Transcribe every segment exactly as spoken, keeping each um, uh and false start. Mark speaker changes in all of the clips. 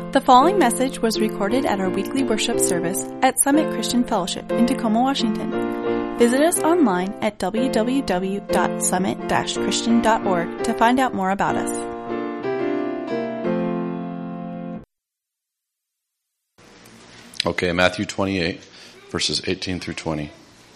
Speaker 1: The following message was recorded at our weekly worship service at Summit Christian Fellowship in Tacoma, Washington. Visit us online at w w w dot summit dash christian dot org to find out more about us.
Speaker 2: Okay, Matthew twenty-eight, verses eighteen through twenty.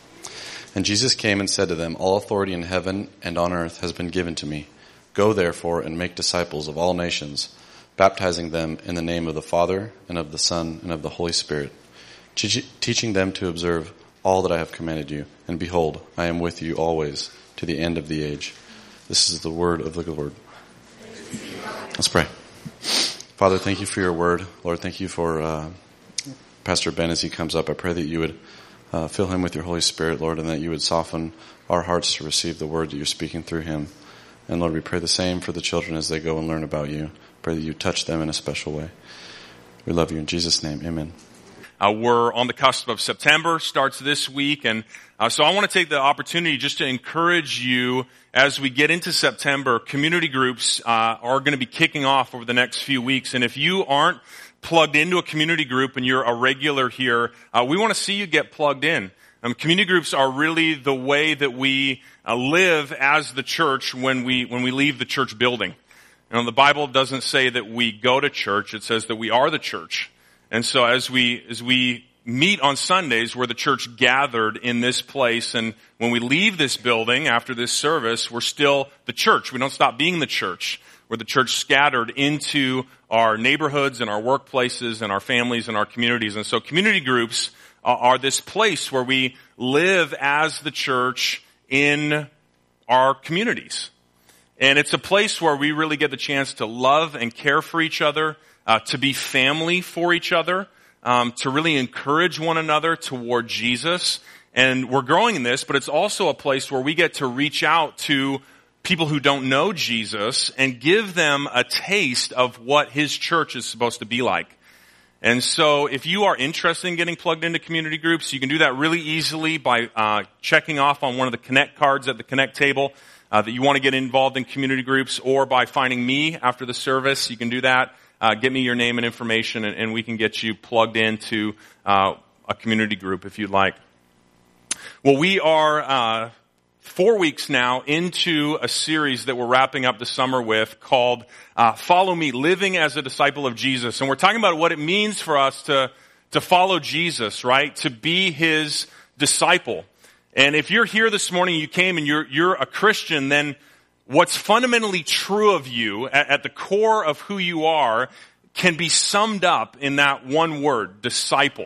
Speaker 2: And Jesus came and said to them, "All authority in heaven and on earth has been given to me. Go therefore and make disciples of all nations, baptizing them in the name of the Father and of the Son and of the Holy Spirit, te- teaching them to observe all that I have commanded you. And behold, I am with you always to the end of the age." This is the word of the Lord. Let's pray. Father, thank you for your word. Lord, thank you for uh, Pastor Ben as he comes up. I pray that you would uh, fill him with your Holy Spirit, Lord, and that you would soften our hearts to receive the word that you're speaking through him. And Lord, we pray the same for the children as they go and learn about you. Pray that you touch them in a special way. We love you in Jesus' name. Amen.
Speaker 3: Uh, we're on the cusp of September, starts this week, and uh, so I want to take the opportunity just to encourage you as we get into September. Community groups uh, are going to be kicking off over the next few weeks, and if you aren't plugged into a community group and you're a regular here, uh, we want to see you get plugged in. Um, community groups are really the way that we uh, live as the church when we when we leave the church building. You know, the Bible doesn't say that we go to church; it says that we are the church. And so, as we as we meet on Sundays, we're the church gathered in this place, and when we leave this building after this service, we're still the church. We don't stop being the church. We're the church scattered into our neighborhoods and our workplaces and our families and our communities. And so, community groups are this place where we live as the church in our communities. And it's a place where we really get the chance to love and care for each other, uh, to be family for each other, um, to really encourage one another toward Jesus. And we're growing in this, but it's also a place where we get to reach out to people who don't know Jesus and give them a taste of what his church is supposed to be like. And so if you are interested in getting plugged into community groups, you can do that really easily by uh checking off on one of the Connect cards at the Connect table uh, that you want to get involved in community groups, or by finding me after the service. You can do that. Uh, get me your name and information, and, and we can get you plugged into uh a community group if you'd like. Well, we are uh four weeks now into a series that we're wrapping up the summer with called uh, Follow Me, Living as a Disciple of Jesus. And we're talking about what it means for us to, to follow Jesus, right? To be his disciple. And if you're here this morning, you came and you're, you're a Christian, then what's fundamentally true of you at, at the core of who you are can be summed up in that one word, disciple.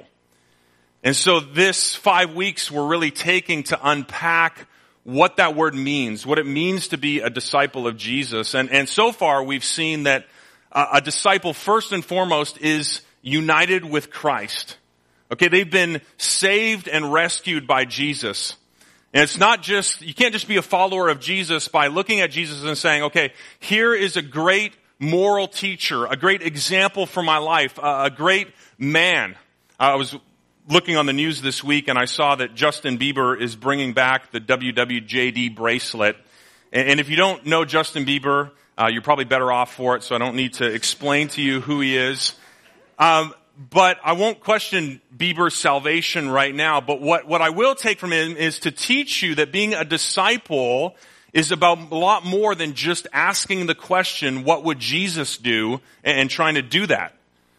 Speaker 3: And so this five weeks we're really taking to unpack what that word means, what it means to be a disciple of Jesus. And, and so far we've seen that uh, a disciple first and foremost is united with Christ. Okay, they've been saved and rescued by Jesus. And it's not just, you can't just be a follower of Jesus by looking at Jesus and saying, okay, here is a great moral teacher, a great example for my life, a, a great man. I was looking on the news this week, and I saw that Justin Bieber is bringing back the W W J D bracelet. And if you don't know Justin Bieber, uh, you're probably better off for it, so I don't need to explain to you who he is. Um, but I won't question Bieber's salvation right now. But what, what I will take from him is to teach you that being a disciple is about a lot more than just asking the question, what would Jesus do, and, and trying to do that.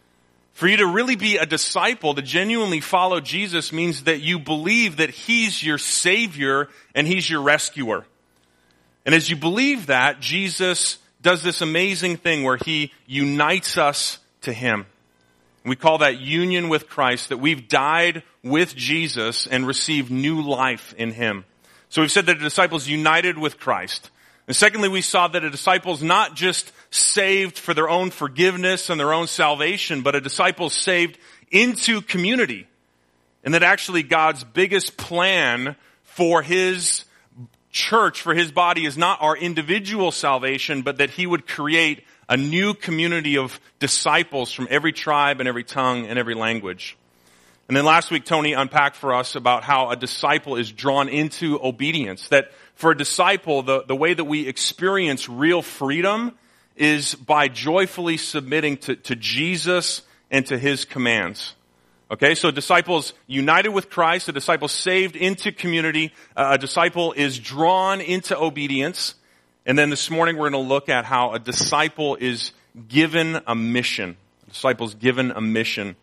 Speaker 3: For you to really be a disciple, to genuinely follow Jesus, means that you believe that he's your Savior and he's your rescuer. And as you believe that, Jesus does this amazing thing where he unites us to him. We call that union with Christ, that we've died with Jesus and received new life in him. So we've said that a disciple is united with Christ. And secondly, we saw that a disciple is not just saved for their own forgiveness and their own salvation, but a disciple is saved into community. And that actually God's biggest plan for his church, for his body, is not our individual salvation, but that he would create a new community of disciples from every tribe and every tongue and every language. And then last week, Tony unpacked for us about how a disciple is drawn into obedience. That for a disciple, the, the way that we experience real freedom is by joyfully submitting to, to Jesus and to his commands. Okay, so a disciple is united with Christ, a disciple saved into community, uh, a disciple is drawn into obedience. And then this morning we're going to look at how a disciple is given a mission. A disciple is given a mission.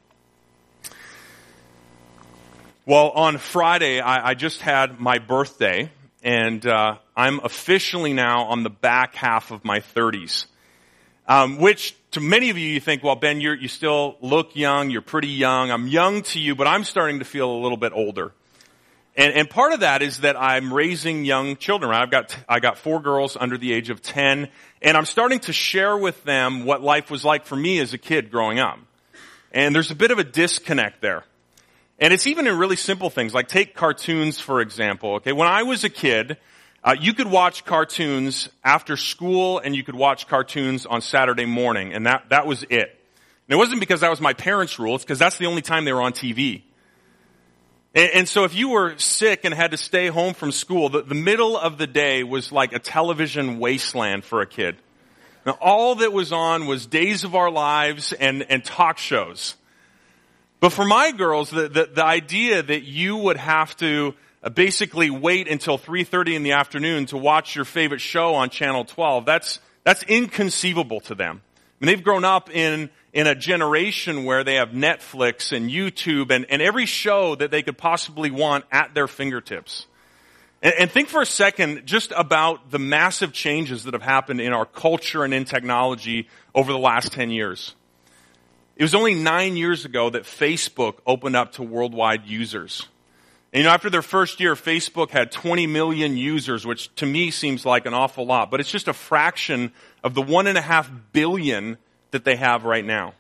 Speaker 3: Well, on Friday, I, I just had my birthday, and uh, I'm officially now on the back half of my thirties. Um, which, to many of you, you think, well, Ben, you're, you still look young, you're pretty young. I'm young to you, but I'm starting to feel a little bit older. And, and part of that is that I'm raising young children. Right? I've got, I got four girls under the age of ten, and I'm starting to share with them what life was like for me as a kid growing up. And there's a bit of a disconnect there. And it's even in really simple things, like take cartoons, for example. Okay, when I was a kid, uh, you could watch cartoons after school, and you could watch cartoons on Saturday morning, and that, that was it. And it wasn't because that was my parents' rule, it's because that's the only time they were on T V. And, and so if you were sick and had to stay home from school, the, the middle of the day was like a television wasteland for a kid. Now, all that was on was Days of Our Lives and, and talk shows. But for my girls, the, the, the idea that you would have to uh, basically wait until three thirty in the afternoon to watch your favorite show on Channel twelve, that's, that's inconceivable to them. I mean, they've grown up in, in a generation where they have Netflix and YouTube and, and every show that they could possibly want at their fingertips. And, and think for a second just about the massive changes that have happened in our culture and in technology over the last ten years. It was only nine years ago that Facebook opened up to worldwide users. And you know, after their first year, Facebook had twenty million users, which to me seems like an awful lot, but it's just a fraction of the one and a half billion that they have right now.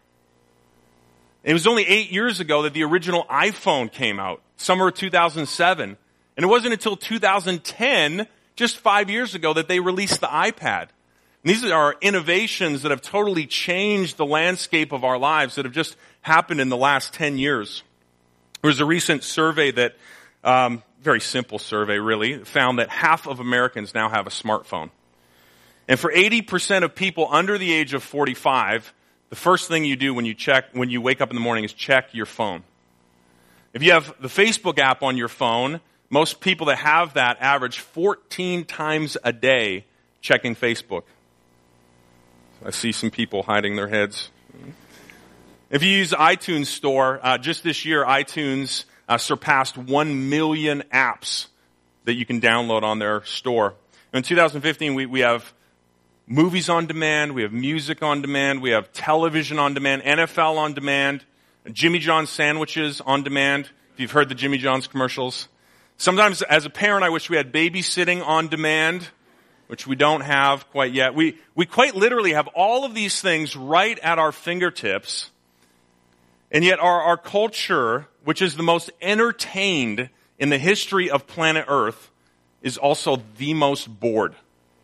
Speaker 3: It was only eight years ago that the original iPhone came out, summer of two thousand seven. And it wasn't until two thousand ten, just five years ago, that they released the iPad. These are innovations that have totally changed the landscape of our lives that have just happened in the last ten years. There was a recent survey that, um, very simple survey really, found that half of Americans now have a smartphone. And for eighty percent of people under the age of forty-five, the first thing you do when you check, when you wake up in the morning is check your phone. If you have the Facebook app on your phone, most people that have that average fourteen times a day checking Facebook. I see some people hiding their heads. If you use iTunes Store, uh, just this year, iTunes uh, surpassed one million apps that you can download on their store. In two thousand fifteen, we, we have movies on demand, we have music on demand, we have television on demand, N F L on demand, Jimmy John's sandwiches on demand, if you've heard the Jimmy John's commercials. Sometimes, as a parent, I wish we had babysitting on demand, which we don't have quite yet. We, we quite literally have all of these things right at our fingertips. And yet our, our culture, which is the most entertained in the history of planet Earth, is also the most bored.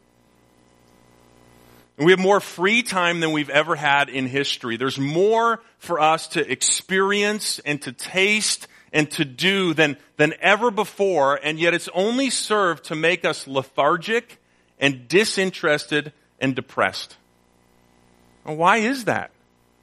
Speaker 3: And we have more free time than we've ever had in history. There's more for us to experience and to taste and to do than, than ever before. And yet it's only served to make us lethargic and disinterested and depressed. Well, why is that?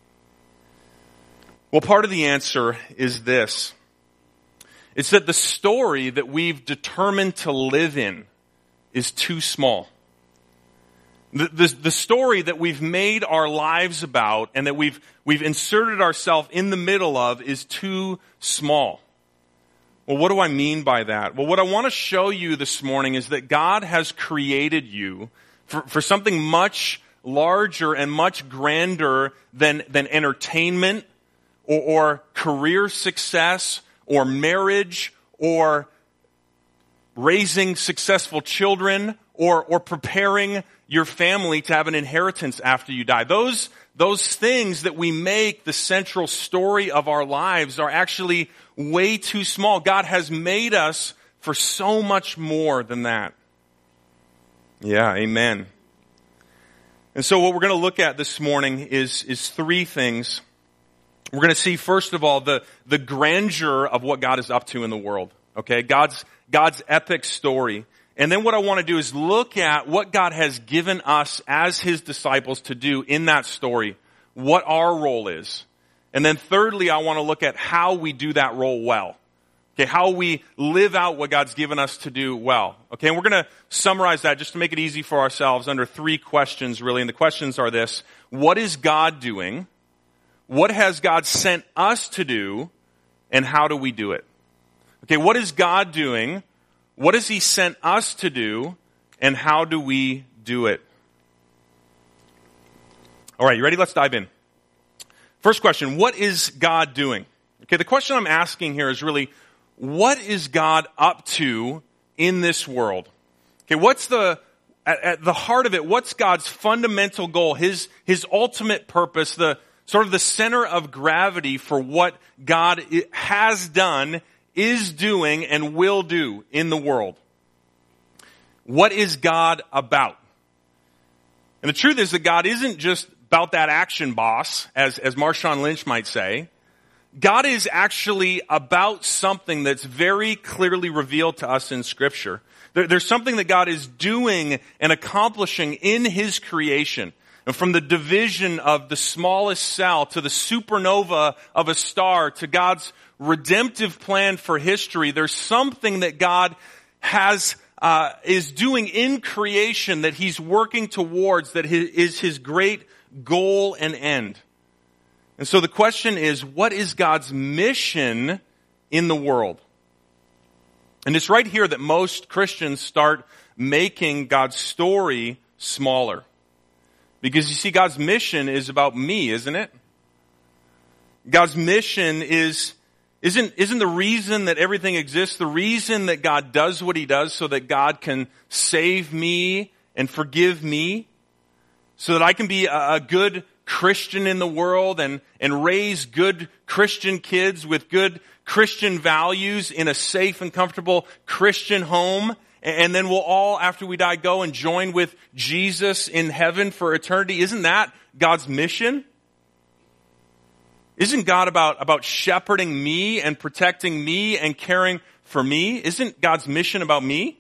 Speaker 3: Well, part of the answer is this. It's that the story that we've determined to live in is too small. The, the, the story that we've made our lives about and that we've, we've inserted ourselves in the middle of is too small. Well, what do I mean by that? Well, what I want to show you this morning is that God has created you for, for something much larger and much grander than, than entertainment or, or career success or marriage or raising successful children or, or preparing your family to have an inheritance after you die. Those, those things that we make the central story of our lives are actually way too small. God has made us for so much more than that. Yeah, amen. And so what we're going to look at this morning is, is three things. We're going to see, first of all, the, the grandeur of what God is up to in the world. Okay, God's, God's epic story. And then what I want to do is look at what God has given us as his disciples to do in that story, what our role is. And then thirdly, I want to look at how we do that role well. Okay, how we live out what God's given us to do well. Okay, and we're going to summarize that just to make it easy for ourselves under three questions, really. And the questions are this: what is God doing? What has God sent us to do? And how do we do it? Okay, what is God doing? What has he sent us to do? And how do we do it? All right, you ready? Let's dive in. First question, what is God doing? Okay, the question I'm asking here is really, what is God up to in this world? Okay, what's the, at, at the heart of it, what's God's fundamental goal, his, his ultimate purpose, the sort of the center of gravity for what God has done, is doing, and will do in the world? What is God about? And the truth is that God isn't just about that action boss, as, as Marshawn Lynch might say. God is actually about something that's very clearly revealed to us in Scripture. There, there's something that God is doing and accomplishing in his creation. And from the division of the smallest cell to the supernova of a star to God's redemptive plan for history, there's something that God has uh, is doing in creation that he's working towards, that is his great goal and end. And so the question is, what is God's mission in the world? And it's right here that most Christians start making God's story smaller. Because you see, God's mission is about me, isn't it? God's mission is, isn't, isn't the reason that everything exists, the reason that God does what he does so that God can save me and forgive me, so that I can be a, a good Christian in the world and, and raise good Christian kids with good Christian values in a safe and comfortable Christian home. And then we'll all, after we die, go and join with Jesus in heaven for eternity. Isn't that God's mission? Isn't God about, about shepherding me and protecting me and caring for me? Isn't God's mission about me?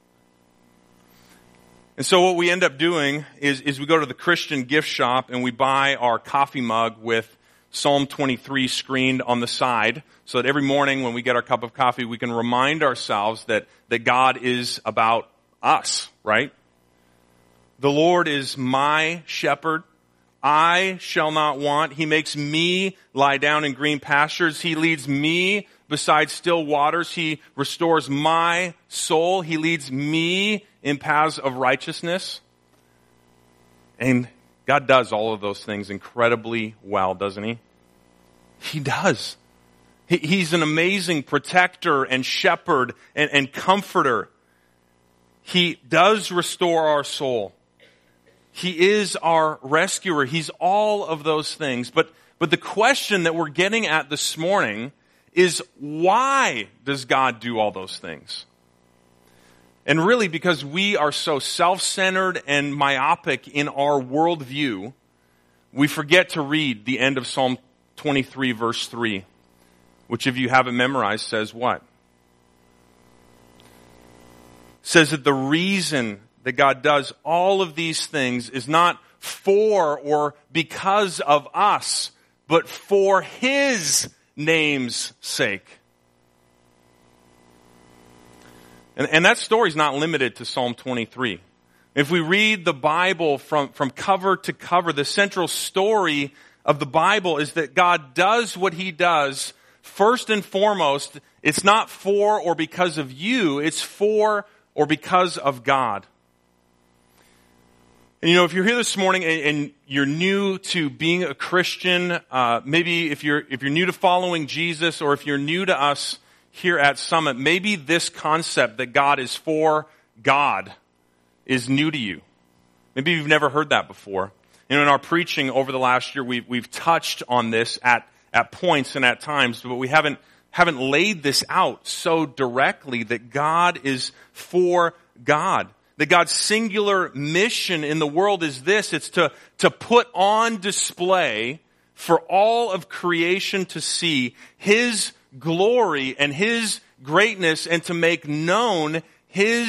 Speaker 3: And so what we end up doing is, is we go to the Christian gift shop and we buy our coffee mug with Psalm twenty-three screened on the side, so that every morning when we get our cup of coffee, we can remind ourselves that, that God is about us, right? The Lord is my shepherd. I shall not want. He makes me lie down in green pastures. He leads me beside still waters. He restores my soul. He leads me in paths of righteousness. And God does all of those things incredibly well, doesn't he? He does. He, he's an amazing protector and shepherd and, and comforter. He does restore our soul. He is our rescuer. He's all of those things. But, but the question that we're getting at this morning is, why does God do all those things? And really, because we are so self-centered and myopic in our worldview, we forget to read the end of Psalm twenty-three, verse three, which, if you haven't memorized, says what? It says that the reason that God does all of these things is not for or because of us, but for his name's sake. And, and that story is not limited to Psalm twenty-three. If we read the Bible from, from cover to cover, the central story of the Bible is that God does what he does. First and foremost, it's not for or because of you, it's for or because of God. And you know, if you're here this morning and, and you're new to being a Christian, uh, maybe if you're if you're new to following Jesus, or if you're new to us here at Summit, maybe this concept that God is for God is new to you. Maybe you've never heard that before. You know, in our preaching over the last year, we've we've touched on this at at points and at times, but we haven't haven't laid this out so directly that God is for God. That God's singular mission in the world is this: it's to to put on display for all of creation to see his glory and his greatness, and to make known his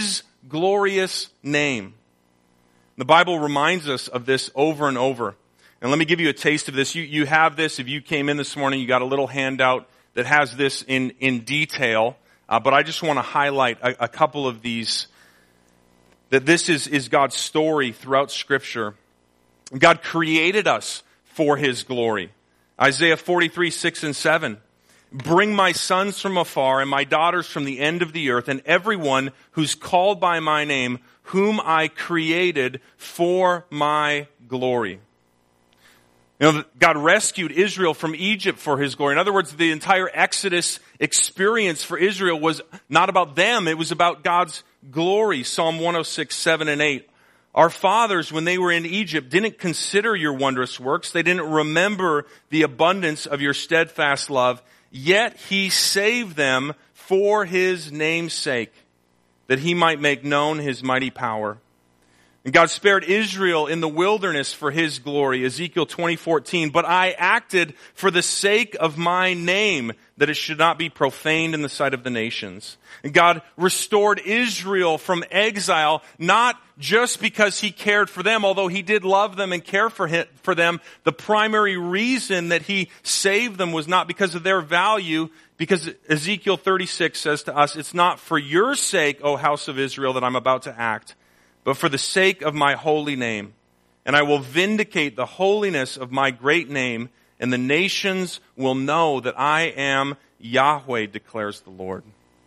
Speaker 3: glorious name. The Bible reminds us of this over and over. And let me give you a taste of this. You, you have this. If you came in this morning, you got a little handout that has this in, in detail. Uh, but I just want to highlight a, a couple of these. That this is, is God's story throughout Scripture. God created us for His glory. Isaiah forty-three, six and seven. Bring my sons from afar and my daughters from the end of the earth, and everyone who's called by my name, whom I created for my glory. You know, God rescued Israel from Egypt for His glory. In other words, the entire Exodus experience for Israel was not about them. It was about God's glory. Psalm one oh six, seven and eight. Our fathers, when they were in Egypt, didn't consider your wondrous works. They didn't remember the abundance of your steadfast love. Yet He saved them for His name's sake, that He might make known His mighty power. And God spared Israel in the wilderness for His glory, Ezekiel twenty fourteen. But I acted for the sake of my name, that it should not be profaned in the sight of the nations. And God restored Israel from exile, not just because He cared for them, although He did love them and care for him, for them. The primary reason that He saved them was not because of their value, because Ezekiel thirty-six says to us, it's not for your sake, O house of Israel, that I'm about to act, but for the sake of my holy name. And I will vindicate the holiness of my great name, and the nations will know that I am Yahweh, declares the Lord.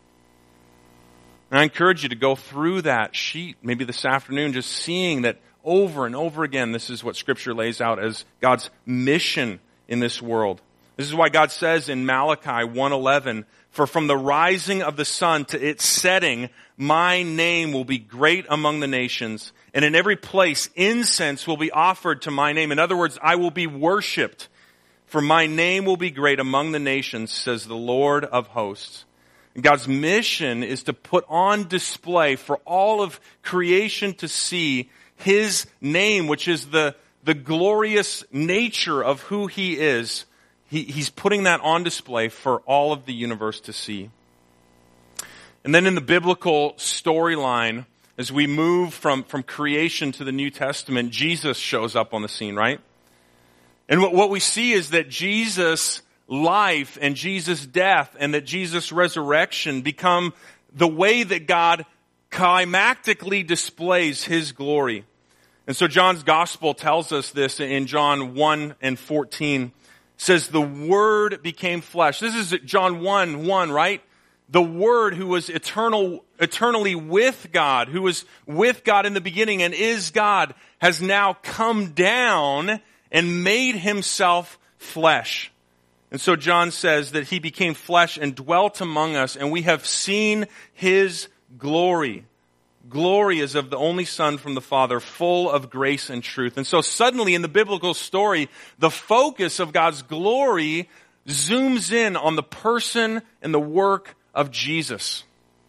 Speaker 3: And I encourage you to go through that sheet, maybe this afternoon, just seeing that over and over again, this is what Scripture lays out as God's mission in this world. This is why God says in Malachi one eleven, for from the rising of the sun to its setting, my name will be great among the nations, and in every place incense will be offered to my name. In other words, I will be worshipped, for my name will be great among the nations, says the Lord of hosts. And God's mission is to put on display for all of creation to see His name, which is the, the glorious nature of who He is. He, he's putting that on display for all of the universe to see. And then in the biblical storyline, as we move from, from creation to the New Testament, Jesus shows up on the scene, right? And what, what we see is that Jesus' life and Jesus' death and that Jesus' resurrection become the way that God climactically displays His glory. And so John's gospel tells us this in John one and fourteen. It says, the Word became flesh. This is John one one, right? The Word who was eternal, eternally with God, who was with God in the beginning and is God, has now come down and made Himself flesh. And so John says that He became flesh and dwelt among us, and we have seen His glory. Glory is of the only Son from the Father, full of grace and truth. And so suddenly in the biblical story, the focus of God's glory zooms in on the person and the work of Jesus.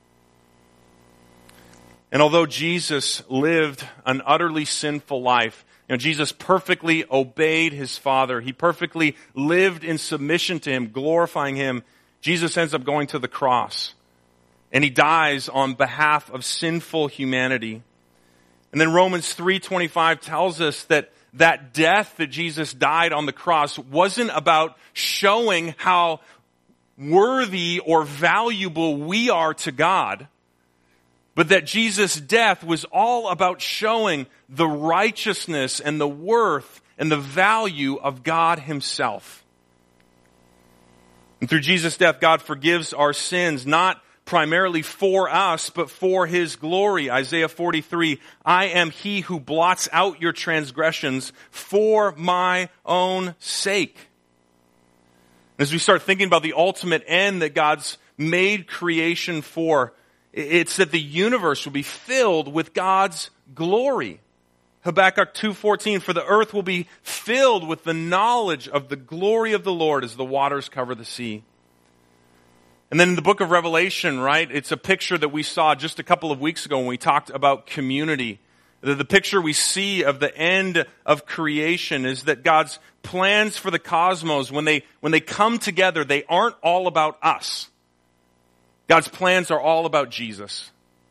Speaker 3: And although Jesus lived an utterly sinful life, you know, Jesus perfectly obeyed His Father. He perfectly lived in submission to Him, glorifying Him. Jesus ends up going to the cross. And He dies on behalf of sinful humanity. And then Romans three twenty-five tells us that that death that Jesus died on the cross wasn't about showing how worthy or valuable we are to God, but that Jesus' death was all about showing the righteousness and the worth and the value of God Himself. And through Jesus' death, God forgives our sins, not primarily for us, but for His glory. Isaiah forty-three, I am He who blots out your transgressions for my own sake. As we start thinking about the ultimate end that God's made creation for, it's that the universe will be filled with God's glory. Habakkuk two fourteen, for the earth will be filled with the knowledge of the glory of the Lord as the waters cover the sea. And then in the book of Revelation, right, it's a picture that we saw just a couple of weeks ago when we talked about community. The, the picture we see of the end of creation is that God's plans for the cosmos, when they, when they come together, they aren't all about us. God's plans are all about Jesus.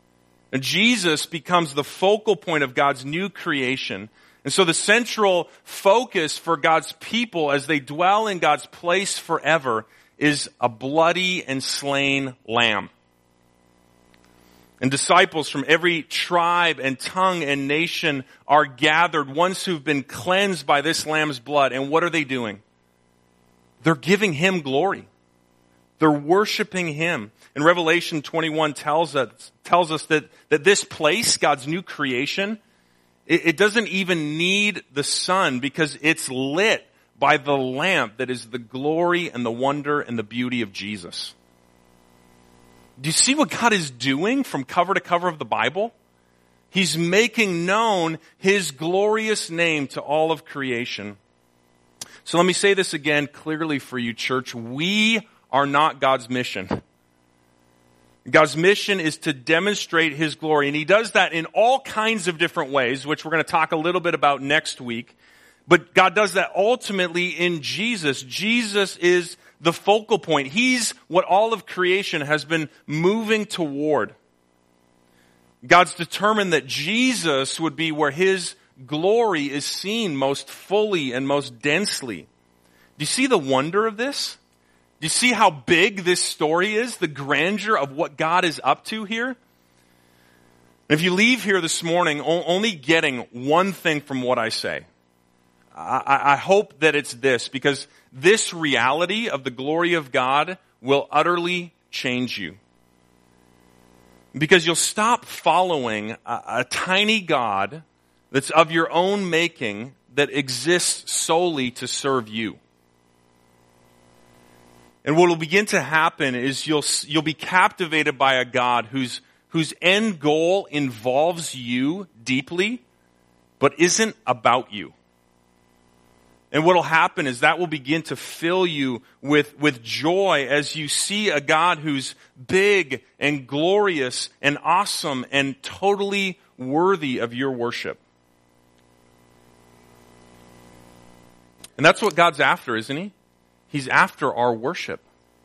Speaker 3: And Jesus becomes the focal point of God's new creation. And so the central focus for God's people as they dwell in God's place forever is a bloody and slain lamb. And disciples from every tribe and tongue and nation are gathered, ones who've been cleansed by this lamb's blood. And what are they doing? They're giving him glory. They're worshiping him. And Revelation twenty-one tells us, tells us that, that this place, God's new creation, it, it doesn't even need the sun because it's lit by the lamp that is the glory and the wonder and the beauty of Jesus. Do you see what God is doing from cover to cover of the Bible? He's making known his glorious name to all of creation. So let me say this again clearly for you, church. We are not God's mission. God's mission is to demonstrate his glory, and he does that in all kinds of different ways, which we're going to talk a little bit about next week. But God does that ultimately in Jesus. Jesus is the focal point. He's what all of creation has been moving toward. God's determined that Jesus would be where his glory is seen most fully and most densely. Do you see the wonder of this? Do you see how big this story is? The grandeur of what God is up to here? And if you leave here this morning only getting one thing from what I say, I, I hope that it's this, because this reality of the glory of God will utterly change you. Because you'll stop following a, a tiny God that's of your own making that exists solely to serve you. And what will begin to happen is you'll you'll be captivated by a God whose whose end goal involves you deeply, but isn't about you. And what will happen is that will begin to fill you with, with joy as you see a God who's big and glorious and awesome and totally worthy of your worship. And that's what God's after, isn't he? He's after our worship.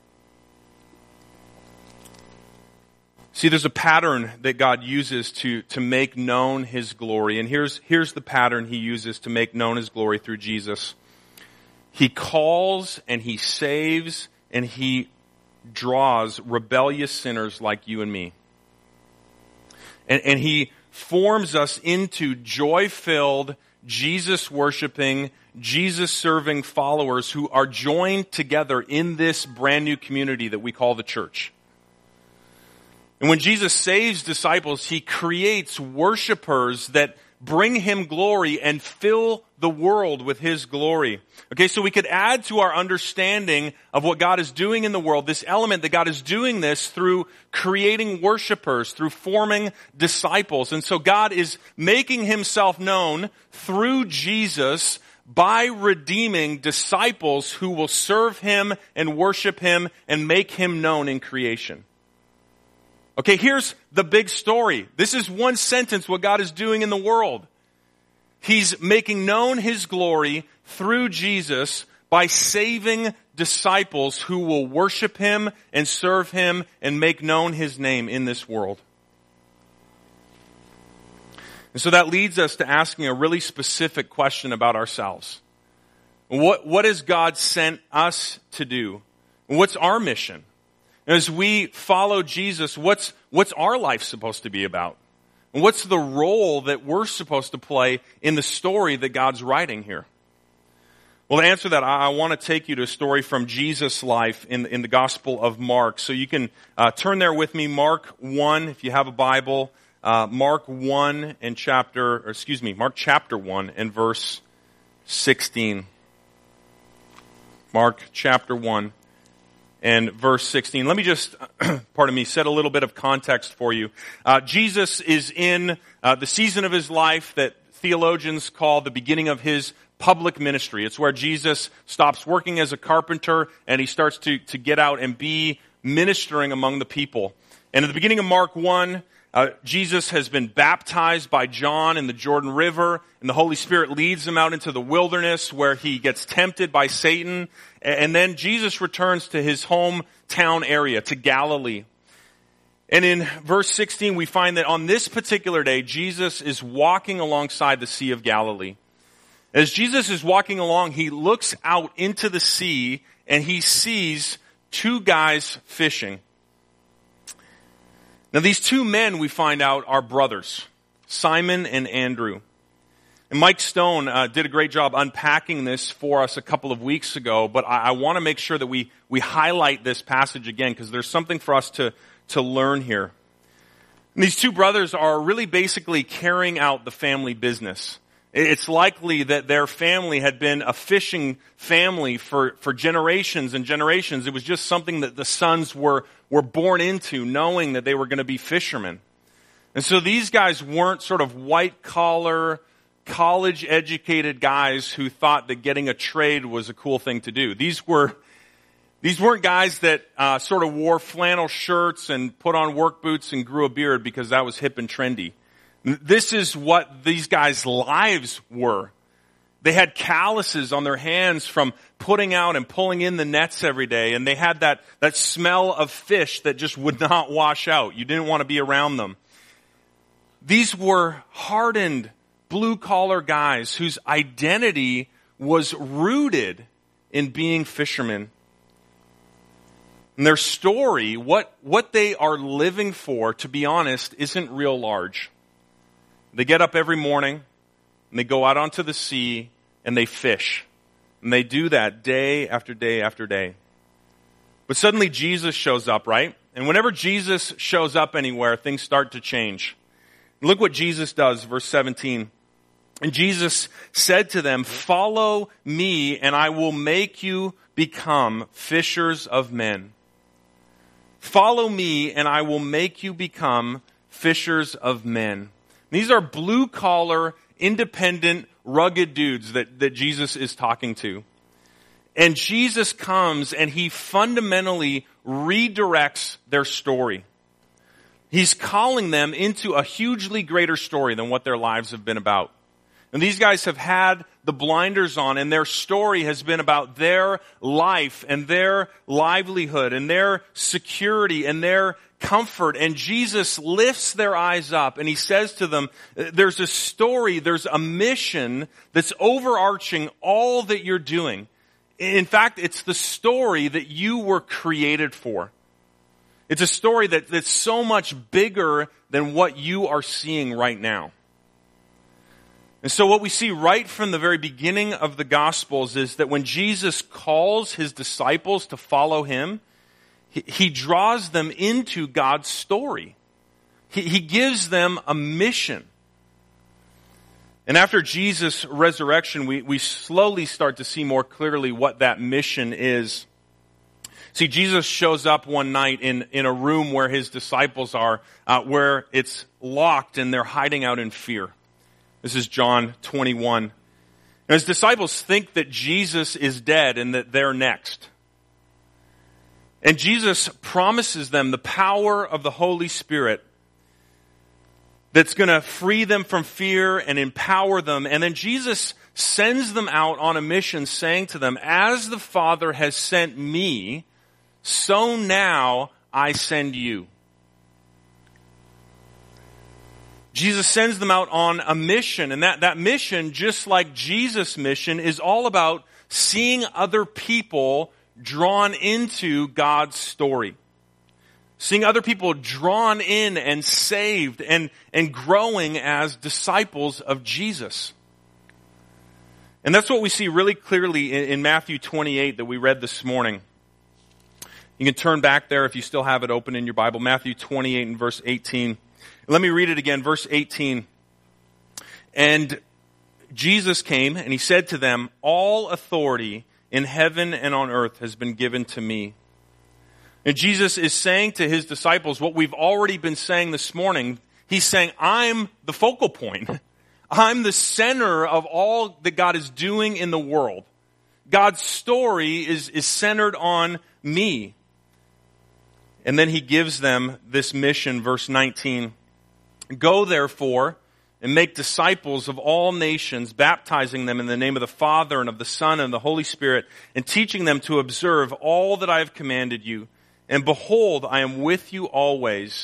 Speaker 3: See, there's a pattern that God uses to, to make known his glory. And here's, here's the pattern he uses to make known his glory through Jesus. He calls and he saves and he draws rebellious sinners like you and me. And, and he forms us into joy-filled, Jesus-worshiping, Jesus-serving followers who are joined together in this brand new community that we call the church. And when Jesus saves disciples, he creates worshipers that bring him glory and fill the world with his glory. Okay, so we could add to our understanding of what God is doing in the world, this element that God is doing this through creating worshipers, through forming disciples. And so God is making himself known through Jesus by redeeming disciples who will serve him and worship him and make him known in creation. Okay, here's the big story. This is one sentence what God is doing in the world. He's making known his glory through Jesus by saving disciples who will worship him and serve him and make known his name in this world. And so that leads us to asking a really specific question about ourselves. What, what has God sent us to do? What's our mission? As we follow Jesus, what's, what's our life supposed to be about? And what's the role that we're supposed to play in the story that God's writing here? Well, to answer that, I, I want to take you to a story from Jesus' life in, in the Gospel of Mark. So you can uh, turn there with me, Mark one, if you have a Bible. Uh, Mark one and chapter, or excuse me, Mark chapter one and verse sixteen. Mark chapter one. And verse sixteen. Let me just, pardon me, set a little bit of context for you. Uh, Jesus is in uh, the season of his life that theologians call the beginning of his public ministry. It's where Jesus stops working as a carpenter and he starts to, to get out and be ministering among the people. And at the beginning of Mark one, uh, Jesus has been baptized by John in the Jordan River, and the Holy Spirit leads him out into the wilderness where he gets tempted by Satan. And then Jesus returns to his hometown area, to Galilee. And in verse sixteen, we find that on this particular day, Jesus is walking alongside the Sea of Galilee. As Jesus is walking along, he looks out into the sea and he sees two guys fishing. Now, these two men, we find out, are brothers, Simon and Andrew. And Mike Stone uh, did a great job unpacking this for us a couple of weeks ago, but I, I want to make sure that we, we highlight this passage again because there's something for us to, to learn here. And these two brothers are really basically carrying out the family business. It's likely that their family had been a fishing family for, for generations and generations. It was just something that the sons were, were born into, knowing that they were going to be fishermen. And so these guys weren't sort of white-collar, college-educated guys who thought that getting a trade was a cool thing to do. These were these weren't guys that uh, sort of wore flannel shirts and put on work boots and grew a beard because that was hip and trendy. This is what these guys' lives were. They had calluses on their hands from putting out and pulling in the nets every day, and they had that, that smell of fish that just would not wash out. You didn't want to be around them. These were hardened, blue-collar guys whose identity was rooted in being fishermen. And their story, what, what they are living for, to be honest, isn't real large. They get up every morning, and they go out onto the sea, and they fish. And they do that day after day after day. But suddenly Jesus shows up, right? And whenever Jesus shows up anywhere, things start to change. Look what Jesus does, verse seventeen. And Jesus said to them, "Follow me, and I will make you become fishers of men." Follow me, and I will make you become fishers of men. These are blue-collar, independent, rugged dudes that, that Jesus is talking to. And Jesus comes and he fundamentally redirects their story. He's calling them into a hugely greater story than what their lives have been about. And these guys have had the blinders on, and their story has been about their life and their livelihood and their security and their comfort. And Jesus lifts their eyes up and he says to them, there's a story, there's a mission that's overarching all that you're doing. In fact, it's the story that you were created for. It's a story that, that's so much bigger than what you are seeing right now. And so what we see right from the very beginning of the Gospels is that when Jesus calls his disciples to follow him, he, he draws them into God's story. He, he gives them a mission. And after Jesus' resurrection, we, we slowly start to see more clearly what that mission is. See, Jesus shows up one night in, in a room where his disciples are, uh, where it's locked and they're hiding out in fear. This is John twenty-one. And his disciples think that Jesus is dead and that they're next. And Jesus promises them the power of the Holy Spirit that's going to free them from fear and empower them. And then Jesus sends them out on a mission saying to them, "As the Father has sent me, so now I send you." Jesus sends them out on a mission, and that, that mission, just like Jesus' mission, is all about seeing other people drawn into God's story. Seeing other people drawn in and saved and, and growing as disciples of Jesus. And that's what we see really clearly in, in Matthew twenty-eight that we read this morning. You can turn back there if you still have it open in your Bible. Matthew twenty-eight and verse eighteen. Let me read it again, verse eighteen. And Jesus came and he said to them, "All authority in heaven and on earth has been given to me." And Jesus is saying to his disciples what we've already been saying this morning. He's saying, I'm the focal point. I'm the center of all that God is doing in the world. God's story is, is centered on me. And then he gives them this mission, verse nineteen. "Go therefore and make disciples of all nations, baptizing them in the name of the Father and of the Son and of the Holy Spirit, and teaching them to observe all that I have commanded you. And behold, I am with you always,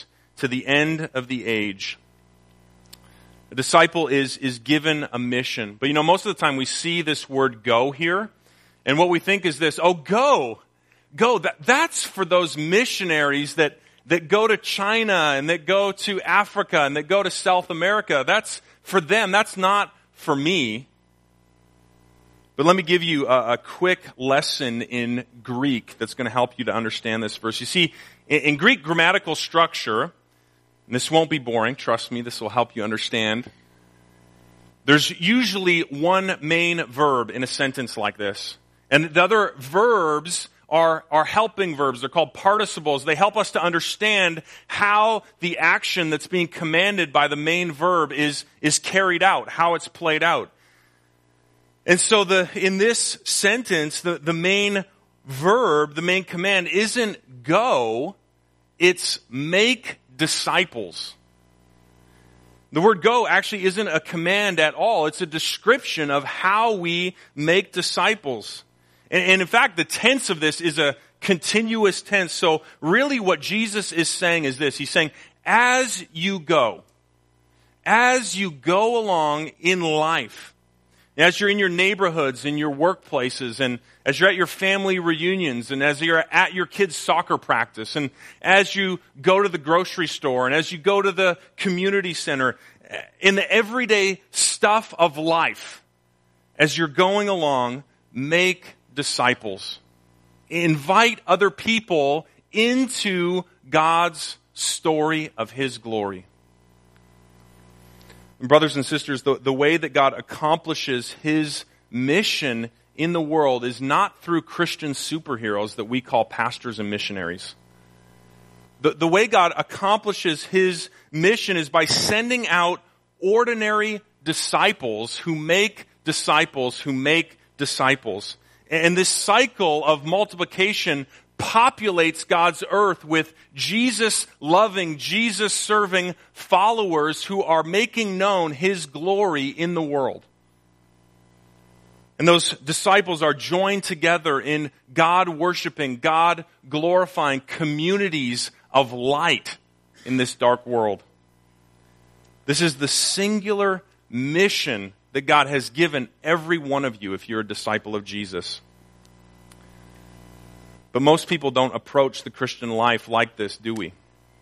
Speaker 3: to the end of the age. A disciple is, is given a mission. But you know, most of the time we see this word go here, and what we think is this, oh, go, go. That, that's for those missionaries that, that go to China and that go to Africa and that go to South America. That's for them. That's not for me. But let me give you a, a quick lesson in Greek that's going to help you to understand this verse. You see, in, in Greek grammatical structure, and this won't be boring, trust me, this will help you understand. There's usually one main verb in a sentence like this. And the other verbs are, are helping verbs. They're called participles. They help us to understand how the action that's being commanded by the main verb is, is carried out, how it's played out. And so the in this sentence, the, the main verb, the main command isn't go, it's make disciples. The word go actually isn't a command at all. It's a description of how we make disciples. And, and in fact, the tense of this is a continuous tense. So really what Jesus is saying is this. He's saying, as you go, as you go along in life, as you're in your neighborhoods, in your workplaces, and as you're at your family reunions, and as you're at your kids' soccer practice, and as you go to the grocery store, and as you go to the community center, in the everyday stuff of life, as you're going along, make disciples. Invite other people into God's story of His glory. Brothers and sisters, the, the way that God accomplishes His mission in the world is not through Christian superheroes that we call pastors and missionaries. The, the way God accomplishes His mission is by sending out ordinary disciples who make disciples who make disciples. And this cycle of multiplication populates God's earth with Jesus-loving, Jesus-serving followers who are making known His glory in the world. And those disciples are joined together in God-worshiping, God-glorifying communities of light in this dark world. This is the singular mission that God has given every one of you if you're a disciple of Jesus. But most people don't approach the Christian life like this, do we?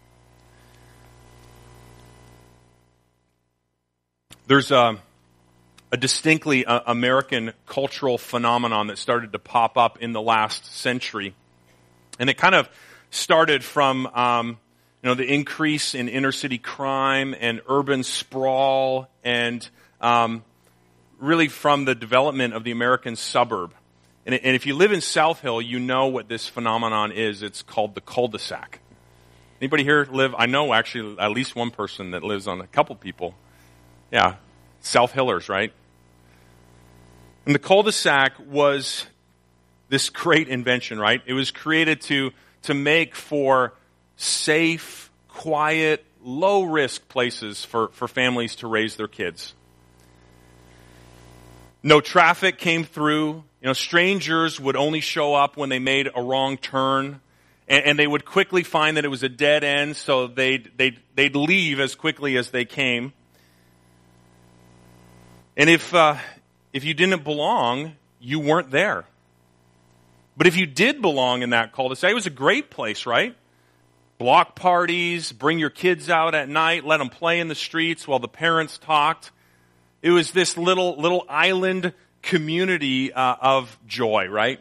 Speaker 3: There's a, a distinctly uh, American cultural phenomenon that started to pop up in the last century. And it kind of started from um, you know, the increase in inner city crime and urban sprawl and um, really from the development of the American suburb. And if you live in South Hill, you know what this phenomenon is. It's called the cul-de-sac. Anybody here live? I know actually at least one person that lives on a couple people. Yeah, South Hillers, right? And the cul-de-sac was this great invention, right? It was created to, to make for safe, quiet, low-risk places for, for families to raise their kids. No traffic came through. You know, strangers would only show up when they made a wrong turn, and, and they would quickly find that it was a dead end, so they'd, they'd, they'd leave as quickly as they came. And if, uh, if you didn't belong, you weren't there. But if you did belong in that cul-de-sac, it was a great place, right? Block parties, bring your kids out at night, let them play in the streets while the parents talked. It was this little, little island community uh, of joy, right?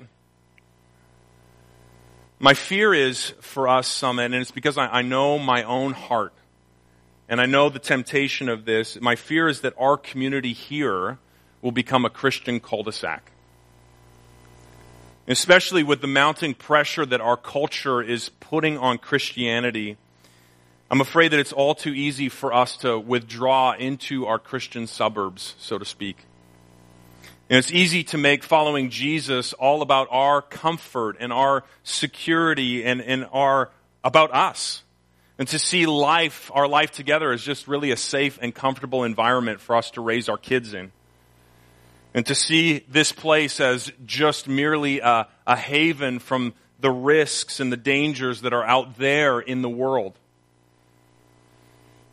Speaker 3: My fear is for us, Summit, and it's because I, I know my own heart, and I know the temptation of this. My fear is that our community here will become a Christian cul-de-sac. Especially with the mounting pressure that our culture is putting on Christianity, I'm afraid that it's all too easy for us to withdraw into our Christian suburbs, so to speak. And it's easy to make following Jesus all about our comfort and our security and, and our, about us. And to see life, our life together as just really a safe and comfortable environment for us to raise our kids in. And to see this place as just merely a, a haven from the risks and the dangers that are out there in the world.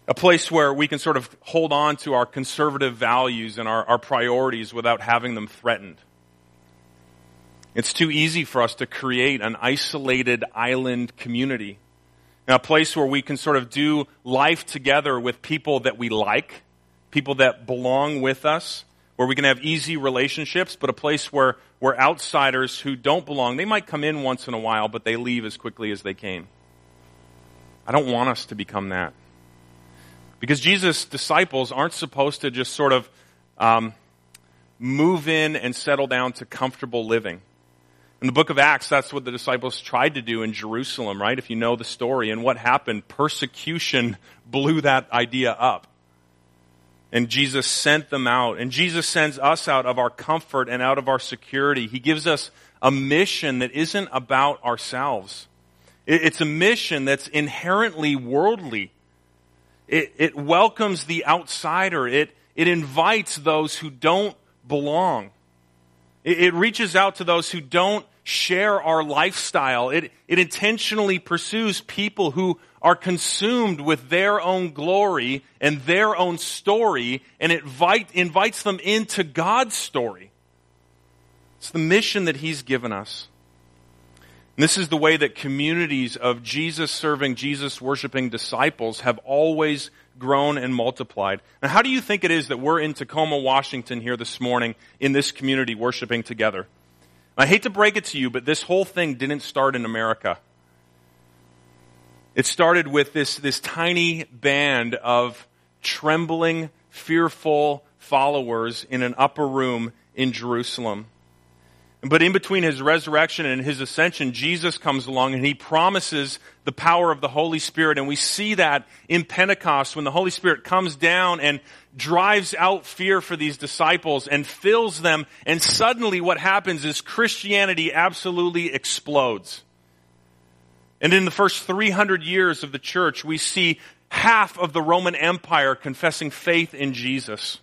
Speaker 3: A place where we can sort of hold on to our conservative values and our, our priorities without having them threatened. It's too easy for us to create an isolated island community. A place where we can sort of do life together with people that we like, people that belong with us, where we can have easy relationships, but a place where we're outsiders who don't belong. They might come in once in a while, but they leave as quickly as they came. I don't want us to become that. Because Jesus' disciples aren't supposed to just sort of um, move in and settle down to comfortable living. In the book of Acts, that's what the disciples tried to do in Jerusalem, right? If you know the story. And what happened? Persecution blew that idea up. And Jesus sent them out. And Jesus sends us out of our comfort and out of our security. He gives us a mission that isn't about ourselves. It's a mission that's inherently worldly. It, it welcomes the outsider. It, it invites those who don't belong. It, it reaches out to those who don't share our lifestyle. It, it intentionally pursues people who are consumed with their own glory and their own story, and it invite, invites them into God's story. It's the mission that He's given us. And this is the way that communities of Jesus-serving, Jesus-worshiping disciples have always grown and multiplied. Now, how do you think it is that we're in Tacoma, Washington here this morning in this community worshiping together? I hate to break it to you, but this whole thing didn't start in America. It started with this, this tiny band of trembling, fearful followers in an upper room in Jerusalem. But in between His resurrection and His ascension, Jesus comes along and He promises the power of the Holy Spirit. And we see that in Pentecost when the Holy Spirit comes down and drives out fear for these disciples and fills them. And suddenly what happens is Christianity absolutely explodes. And in the first three hundred years of the church, we see half of the Roman Empire confessing faith in Jesus.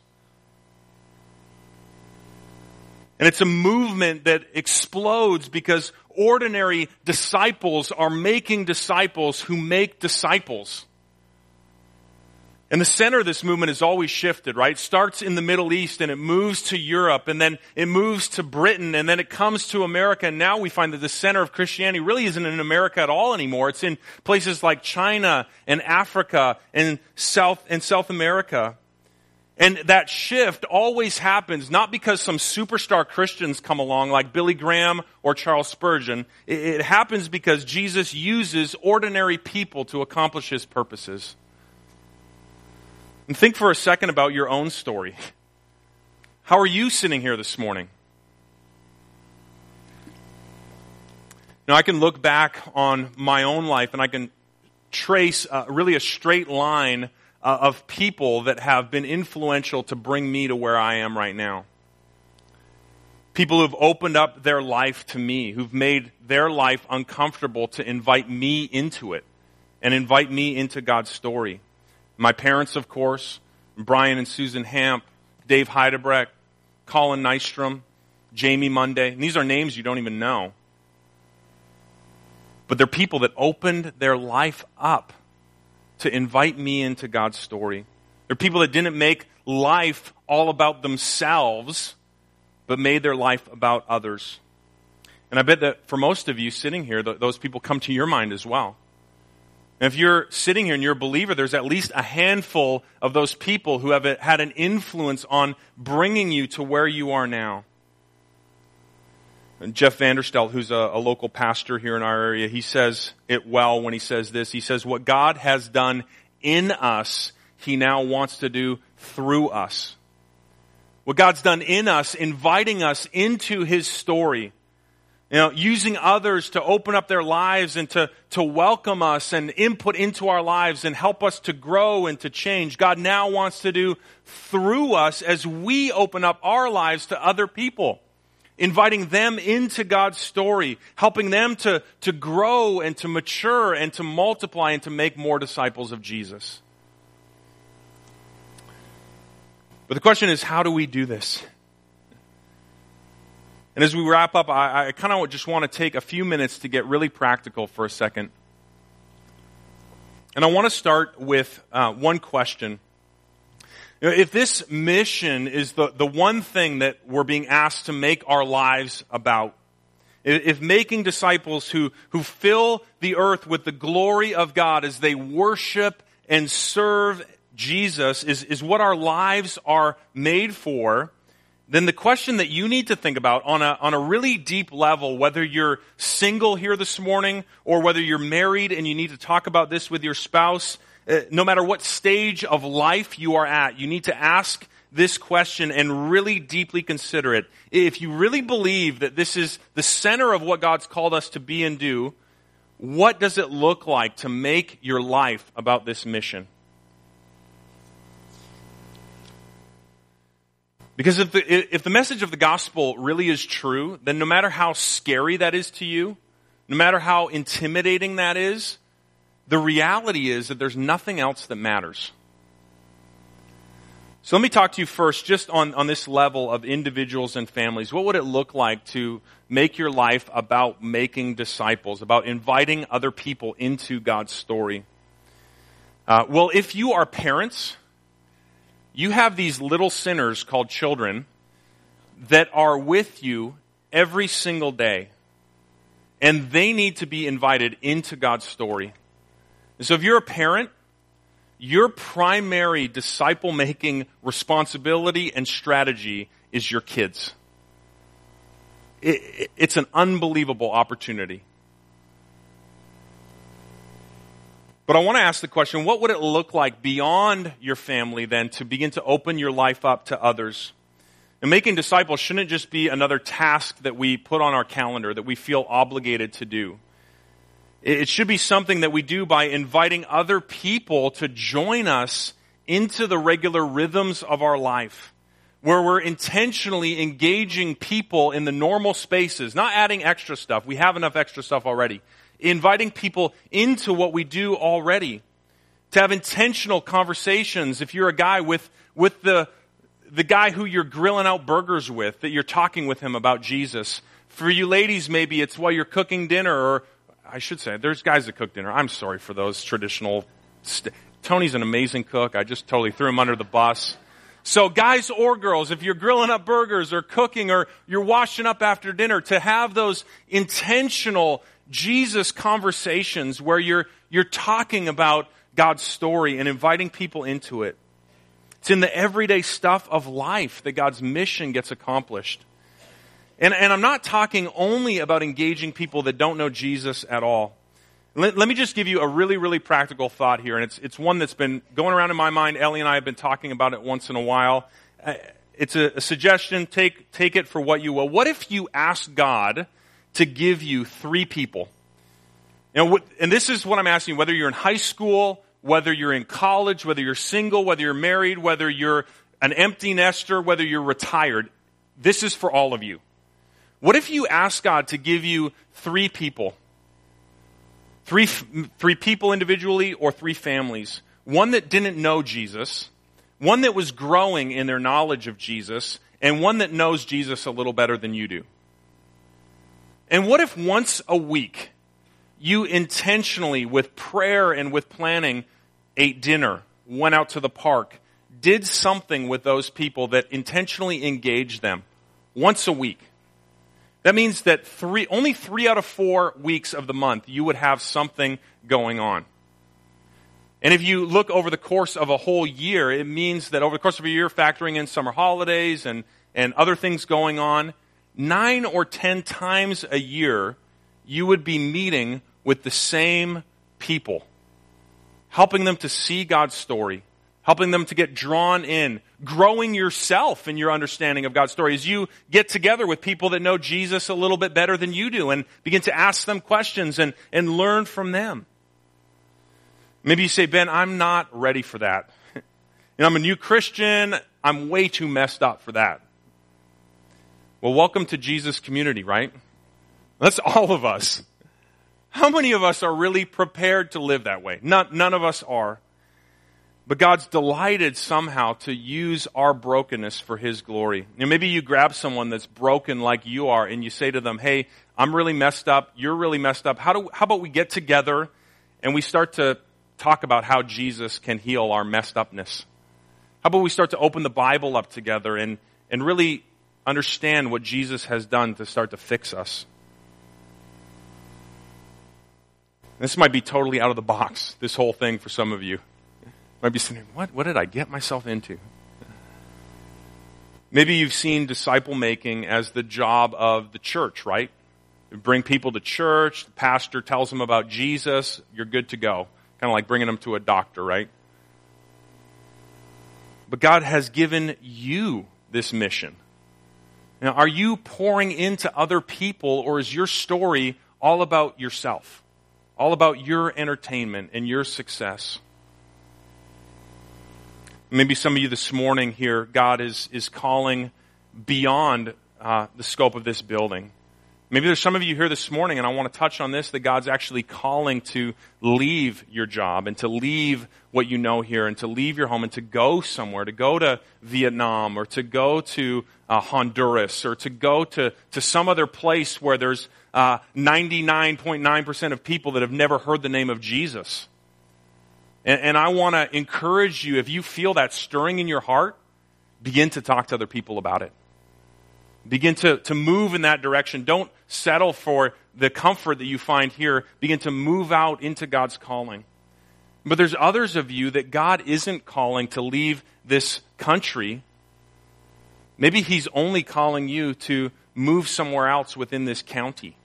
Speaker 3: And it's a movement that explodes because ordinary disciples are making disciples who make disciples. And the center of this movement has always shifted, right? It starts in the Middle East and it moves to Europe and then it moves to Britain and then it comes to America. And now we find that the center of Christianity really isn't in America at all anymore. It's in places like China and Africa and South and South America. And that shift always happens not because some superstar Christians come along like Billy Graham or Charles Spurgeon. It happens because Jesus uses ordinary people to accomplish His purposes. And think for a second about your own story. How are you sitting here this morning? Now I can look back on my own life and I can trace uh, really a straight line Uh, of people that have been influential to bring me to where I am right now. People who've opened up their life to me, who've made their life uncomfortable to invite me into it and invite me into God's story. My parents, of course, Brian and Susan Hamp, Dave Heidebrecht, Colin Nystrom, Jamie Monday. And these are names you don't even know. But they're people that opened their life up to invite me into God's story. They're people that didn't make life all about themselves, but made their life about others. And I bet that for most of you sitting here, th- those people come to your mind as well. And if you're sitting here and you're a believer, there's at least a handful of those people who have had an influence on bringing you to where you are now. And Jeff Vanderstelt, who's a, a local pastor here in our area, he says it well when he says this. He says, what God has done in us, He now wants to do through us. What God's done in us, inviting us into His story. You know, using others to open up their lives and to, to welcome us and input into our lives and help us to grow and to change. God now wants to do through us as we open up our lives to other people. Inviting them into God's story, helping them to, to grow and to mature and to multiply and to make more disciples of Jesus. But the question is, how do we do this? And as we wrap up, I, I kind of just want to take a few minutes to get really practical for a second. And I want to start with uh, one question. You know, if this mission is the, the one thing that we're being asked to make our lives about, if making disciples who, who fill the earth with the glory of God as they worship and serve Jesus is, is what our lives are made for, then the question that you need to think about on a, on a really deep level, whether you're single here this morning or whether you're married and you need to talk about this with your spouse, uh, no matter what stage of life you are at, you need to ask this question and really deeply consider it. If you really believe that this is the center of what God's called us to be and do, what does it look like to make your life about this mission? Because if the, if the message of the gospel really is true, then no matter how scary that is to you, no matter how intimidating that is, the reality is that there's nothing else that matters. So let me talk to you first just on, on this level of individuals and families. What would it look like to make your life about making disciples, about inviting other people into God's story? Uh, well, if you are parents, you have these little sinners called children that are with you every single day. And they need to be invited into God's story. And so if you're a parent, your primary disciple-making responsibility and strategy is your kids. It, it's an unbelievable opportunity. But I want to ask the question, what would it look like beyond your family then to begin to open your life up to others? And making disciples shouldn't just be another task that we put on our calendar, that we feel obligated to do. It should be something that we do by inviting other people to join us into the regular rhythms of our life, where we're intentionally engaging people in the normal spaces, not adding extra stuff. We have enough extra stuff already. Inviting people into what we do already. To have intentional conversations. If you're a guy with, with the, the guy who you're grilling out burgers with, that you're talking with him about Jesus. For you ladies, maybe it's while you're cooking dinner, or I should say, there's guys that cook dinner. I'm sorry for those traditional... St- Tony's an amazing cook. I just totally threw him under the bus. So guys or girls, if you're grilling up burgers or cooking or you're washing up after dinner, to have those intentional Jesus conversations where you're you're talking about God's story and inviting people into it. It's in the everyday stuff of life that God's mission gets accomplished. And, and I'm not talking only about engaging people that don't know Jesus at all. Let, let me just give you a really, really practical thought here, and it's it's one that's been going around in my mind. Ellie and I have been talking about it once in a while. Uh, it's a, a suggestion. Take take it for what you will. What if you ask God to give you three people? You know, and this is what I'm asking, whether you're in high school, whether you're in college, whether you're single, whether you're married, whether you're an empty nester, whether you're retired, this is for all of you. What if you ask God to give you three people? Three, three people individually or three families. One that didn't know Jesus, one that was growing in their knowledge of Jesus, and one that knows Jesus a little better than you do. And what if once a week you intentionally, with prayer and with planning, ate dinner, went out to the park, did something with those people that intentionally engaged them once a week? That means that three, only three out of four weeks of the month you would have something going on. And if you look over the course of a whole year, it means that over the course of a year, factoring in summer holidays and, and other things going on, nine or ten times a year, you would be meeting with the same people, helping them to see God's story, helping them to get drawn in, growing yourself in your understanding of God's story as you get together with people that know Jesus a little bit better than you do and begin to ask them questions and, and learn from them. Maybe you say, Ben, I'm not ready for that. You know, I'm a new Christian. I'm way too messed up for that. Well, welcome to Jesus community, right? That's all of us. How many of us are really prepared to live that way? None, none of us are. But God's delighted somehow to use our brokenness for His glory. And maybe you grab someone that's broken like you are and you say to them, hey, I'm really messed up. You're really messed up. How do, how about we get together and we start to talk about how Jesus can heal our messed upness? How about we start to open the Bible up together and, and really understand what Jesus has done to start to fix us? This might be totally out of the box, this whole thing for some of you. You might be saying, what, what did I get myself into? Maybe you've seen disciple making as the job of the church, right? You bring people to church, the pastor tells them about Jesus, you're good to go. Kind of like bringing them to a doctor, right? But God has given you this mission. Now, are you pouring into other people, or is your story all about yourself? All about your entertainment and your success? Maybe some of you this morning here, God is, is calling beyond uh, the scope of this building. Maybe there's some of you here this morning, and I want to touch on this, that God's actually calling to leave your job and to leave what you know here and to leave your home and to go somewhere, to go to Vietnam or to go to uh, Honduras or to go to, to some other place where there's uh, ninety-nine point nine percent of people that have never heard the name of Jesus. And, and I want to encourage you, if you feel that stirring in your heart, begin to talk to other people about it. Begin to, to move in that direction. Don't settle for the comfort that you find here. Begin to move out into God's calling. But there's others of you that God isn't calling to leave this country. Maybe He's only calling you to move somewhere else within this county.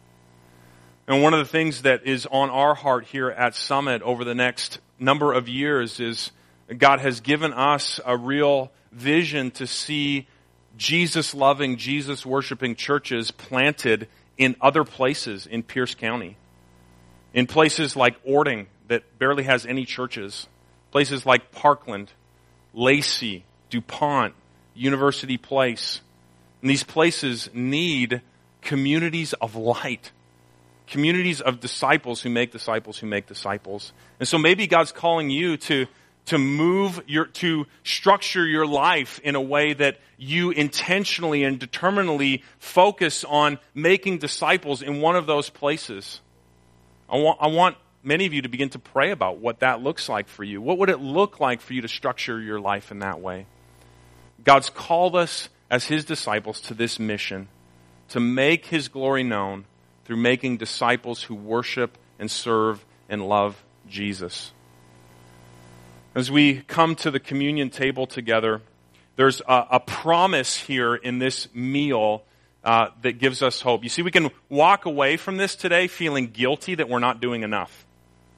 Speaker 3: And one of the things that is on our heart here at Summit over the next number of years is God has given us a real vision to see Jesus-loving, Jesus-worshiping churches planted in other places in Pierce County. In places like Orting, that barely has any churches. Places like Parkland, Lacey, DuPont, University Place. And these places need communities of light. Communities of disciples who make disciples who make disciples. And so maybe God's calling you to to move your, to structure your life in a way that you intentionally and determinedly focus on making disciples in one of those places. I want, I want many of you to begin to pray about what that looks like for you. What would it look like for you to structure your life in that way? God's called us as His disciples to this mission, to make His glory known through making disciples who worship and serve and love Jesus. As we come to the communion table together, there's a, a promise here in this meal uh, that gives us hope. You see, we can walk away from this today feeling guilty that we're not doing enough.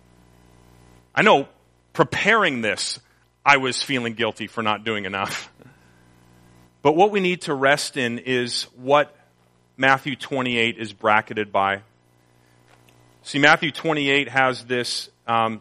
Speaker 3: I know, preparing this, I was feeling guilty for not doing enough. But what we need to rest in is what Matthew twenty-eight is bracketed by. See, Matthew twenty-eight has this um,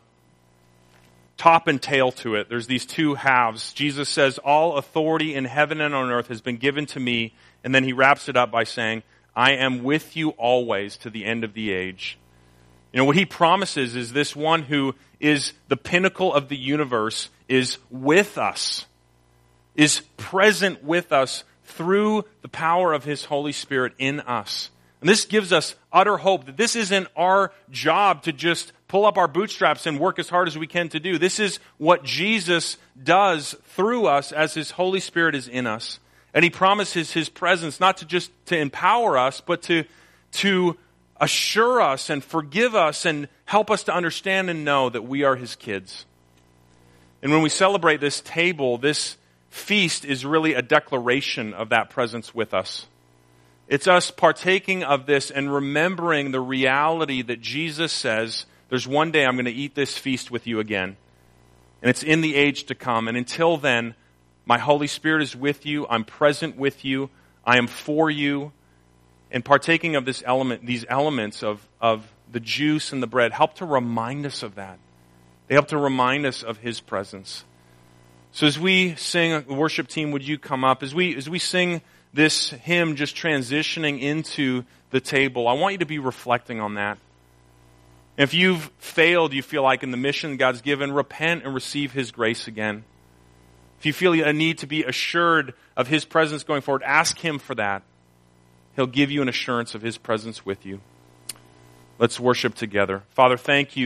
Speaker 3: top and tail to it. There's these two halves. Jesus says, all authority in heaven and on earth has been given to me. And then He wraps it up by saying, I am with you always to the end of the age. You know, what He promises is this one who is the pinnacle of the universe is with us, is present with us through the power of His Holy Spirit in us. And this gives us utter hope that this isn't our job to just pull up our bootstraps and work as hard as we can to do. This is what Jesus does through us as His Holy Spirit is in us. And He promises His presence not to just to empower us, but to, to assure us and forgive us and help us to understand and know that we are His kids. And when we celebrate this table, this feast is really a declaration of that presence with us. It's us partaking of this and remembering the reality that Jesus says, there's one day I'm going to eat this feast with you again. And it's in the age to come. And until then, my Holy Spirit is with you. I'm present with you. I am for you. And partaking of this element, these elements of, of the juice and the bread help to remind us of that. They help to remind us of His presence. So as we sing, the worship team, would you come up? As we as we sing this hymn, just transitioning into the table, I want you to be reflecting on that. If you've failed, you feel like in the mission God's given, repent and receive His grace again. If you feel a need to be assured of His presence going forward, ask Him for that. He'll give you an assurance of His presence with you. Let's worship together. Father, thank you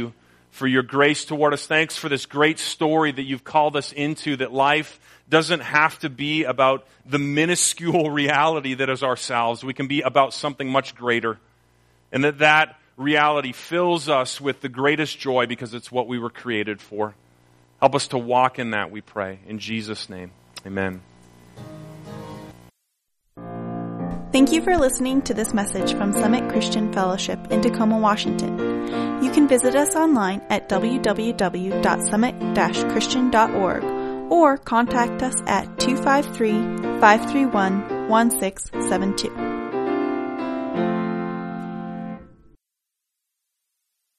Speaker 3: for your grace toward us. Thanks for this great story that you've called us into, that life doesn't have to be about the minuscule reality that is ourselves. We can be about something much greater. And that that reality fills us with the greatest joy because it's what we were created for. Help us to walk in that, we pray. In Jesus' name, amen.
Speaker 1: Thank you for listening to this message from Summit Christian Fellowship in Tacoma, Washington. You can visit us online at w w w dot summit dash christian dot org or contact us at two five three, five three one, one six seven two.